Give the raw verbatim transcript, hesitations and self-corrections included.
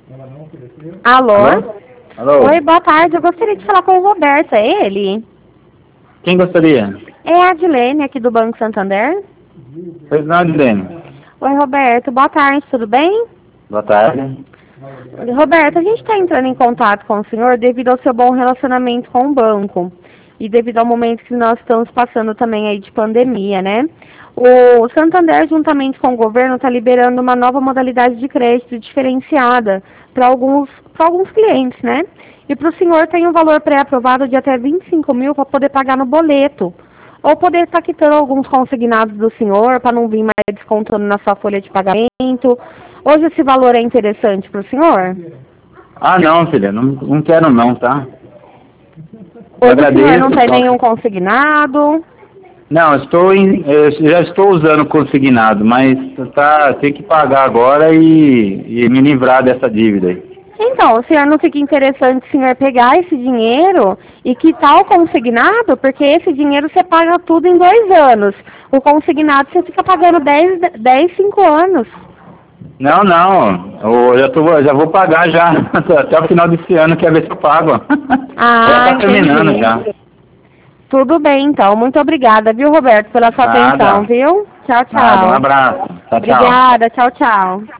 Alô? Alô? Alô? Oi, boa tarde. Eu gostaria de falar com o Roberto. É ele? Quem gostaria? É a Adilene, aqui do Banco Santander. Pois não, Adilene. Oi, Roberto. Boa tarde, tudo bem? Boa tarde. Roberto, a gente está entrando em contato com o senhor devido ao seu bom relacionamento com o banco. E devido ao momento que nós estamos passando também aí de pandemia, né? O Santander, juntamente com o governo, está liberando uma nova modalidade de crédito diferenciada para alguns, para alguns clientes, né? E para o senhor tem um valor pré-aprovado de até vinte e cinco mil para poder pagar no boleto. Ou poder estar quitando alguns consignados do senhor para não vir mais descontando na sua folha de pagamento. Hoje esse valor é interessante para o senhor? Ah, não, filha. Não, não quero não, tá? Eu Hoje o senhor agradeço. não tem Só... nenhum consignado? Não, estou em, eu já estou usando consignado, mas tá, tem que pagar agora e, e me livrar dessa dívida aí. Então, o senhor não fica interessante o senhor pegar esse dinheiro e quitar o consignado, porque esse dinheiro você paga tudo em dois anos. O consignado você fica pagando dez, dez, cinco anos. Não, não. Eu já, tô, já vou pagar já. Até o final desse ano, quer ver se eu pago. Ah, Já está terminando entendi. já. Tudo bem, então. Muito obrigada, viu, Roberto, pela sua atenção, Nada. viu? Tchau, Nada. Um tchau. abraço. Tchau, tchau. Obrigada, tchau, tchau.